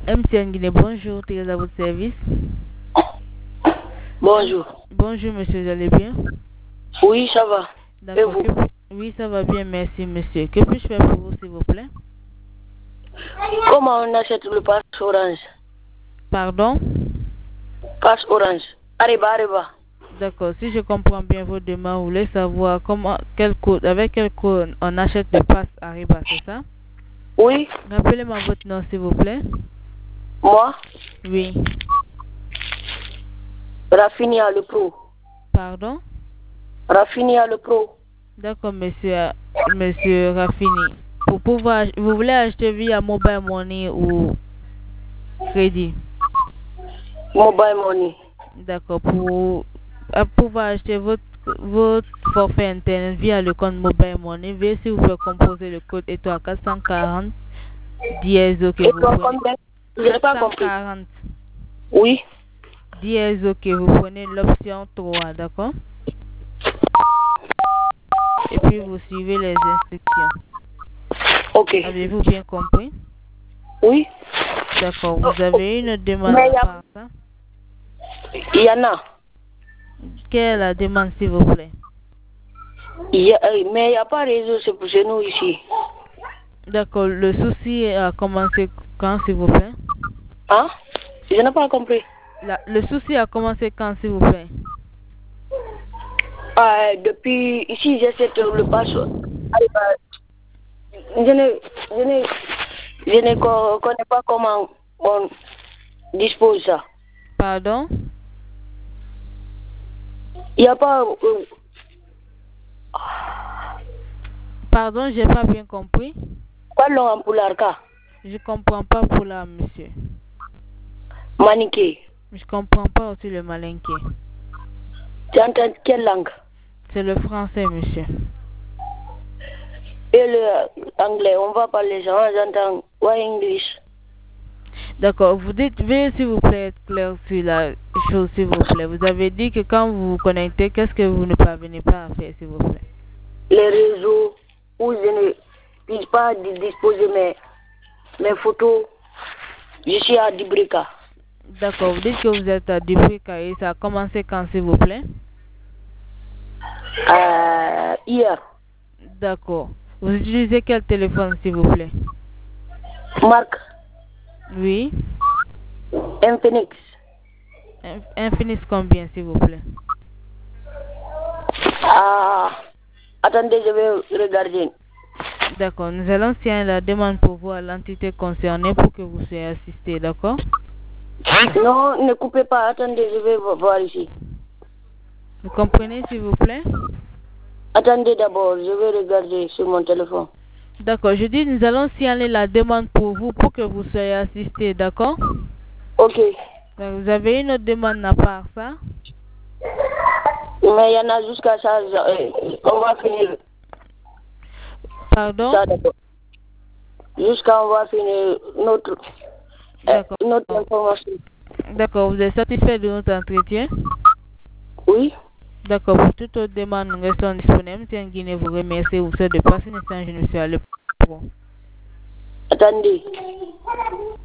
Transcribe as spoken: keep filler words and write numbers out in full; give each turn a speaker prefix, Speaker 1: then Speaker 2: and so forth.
Speaker 1: M T N Guinée, bonjour, Thérèse à votre service.
Speaker 2: Bonjour.
Speaker 1: Bonjour, monsieur, vous allez bien?
Speaker 2: Oui, ça va.
Speaker 1: D'accord.
Speaker 2: Et vous?
Speaker 1: Que- Oui, ça va bien, merci, monsieur. Que puis-je faire pour vous, s'il vous plaît?
Speaker 2: Comment on achète le pass orange?
Speaker 1: Pardon?
Speaker 2: Pass orange. Arriba, arriba.
Speaker 1: D'accord. Si je comprends bien vos demandes, vous voulez savoir comment, quel code, avec quel code on achète le pass Arriba, c'est ça?
Speaker 2: Oui,
Speaker 1: Rappelez-moi votre nom, s'il vous plaît.
Speaker 2: moi,
Speaker 1: Oui.
Speaker 2: Rafinia le pro.
Speaker 1: Pardon?
Speaker 2: Rafinia le pro.
Speaker 1: D'accord, monsieur, monsieur Raffini. Pour pouvoir, vous voulez acheter via mobile money ou crédit?
Speaker 2: Mobile money.
Speaker 1: D'accord. Pour à pouvoir acheter votre, votre forfait internet via le compte mobile money, veuillez s'il vous plaît composer le code étoile quatre cent quarante dièse que
Speaker 2: Et
Speaker 1: vous
Speaker 2: toi,
Speaker 1: prenez.
Speaker 2: combien? Je n'ai pas compris.
Speaker 1: quatre cent quarante
Speaker 2: Oui.
Speaker 1: dièse que vous prenez l'option trois, d'accord? Et puis vous suivez les instructions.
Speaker 2: Ok.
Speaker 1: Avez-vous bien compris?
Speaker 2: Oui.
Speaker 1: D'accord. Vous avez une demande
Speaker 2: Mais il y
Speaker 1: à
Speaker 2: a-
Speaker 1: part ça?
Speaker 2: il y en a.
Speaker 1: Quelle est la demande, s'il vous plaît?
Speaker 2: Il y a- euh, mais il n'y a pas réseau, c'est pour chez nous ici.
Speaker 1: D'accord. Le souci a commencé quand, s'il vous plaît?
Speaker 2: Hein? Je n'ai pas compris.
Speaker 1: La- le souci a commencé quand, s'il vous plaît?
Speaker 2: Ah, depuis ici, j'essaie de le pass. Arriba. Je ne, je ne, je ne co- connais pas comment on dispose ça.
Speaker 1: Pardon?
Speaker 2: Il n'y a pas. euh,
Speaker 1: Pardon, j'ai pas bien compris.
Speaker 2: Parlons en poularka.
Speaker 1: Je comprends pas pour là, monsieur.
Speaker 2: Maniqué.
Speaker 1: Je comprends pas aussi le malinqué.
Speaker 2: Tu entends quelle langue?
Speaker 1: C'est le français, monsieur.
Speaker 2: Et l'anglais, on va parler ça, j'entends ouais, English.
Speaker 1: D'accord. Vous dites, veuillez s'il vous plaît être clair sur la chose, s'il vous plaît. Vous avez dit que quand vous vous connectez, qu'est-ce que vous ne parvenez pas à faire, s'il vous plaît?
Speaker 2: Les réseaux où je ne puisse pas di- disposer mes, mes photos. Je suis à Dibrika.
Speaker 1: D'accord. Vous dites que vous êtes à Dubrika et ça a commencé quand, s'il vous plaît?
Speaker 2: Euh, hier,
Speaker 1: D'accord. Vous utilisez quel téléphone, s'il vous plaît?
Speaker 2: Marc
Speaker 1: Oui.
Speaker 2: Infinix.
Speaker 1: In- Infinix combien, s'il vous plaît?
Speaker 2: Ah, attendez, je vais regarder.
Speaker 1: D'accord. Nous allons signer la demande pour vous à l'entité concernée pour que vous soyez assisté, d'accord?
Speaker 2: Non, ne coupez pas, attendez, je vais vo- voir ici.
Speaker 1: Vous comprenez, s'il vous plaît?
Speaker 2: Attendez d'abord, je vais regarder sur mon téléphone.
Speaker 1: D'accord. Je dis, nous allons signaler la demande pour vous pour que vous soyez assisté, d'accord?
Speaker 2: Ok.
Speaker 1: Donc, vous avez une autre demande à part ça?
Speaker 2: Mais il y en a jusqu'à ça, je- euh, on va finir
Speaker 1: Pardon?
Speaker 2: ça d'abord. Jusqu'à on va finir notre, euh,
Speaker 1: D'accord.
Speaker 2: notre information.
Speaker 1: D'accord. Vous êtes satisfait de notre entretien?
Speaker 2: Oui?
Speaker 1: D'accord. Pour toute autre demande, nous restons disponibles. Tiens, Guinée vous remercie. Vous souhaite de passer une excellente journée, monsieur. Allez, pro.
Speaker 2: Attendez.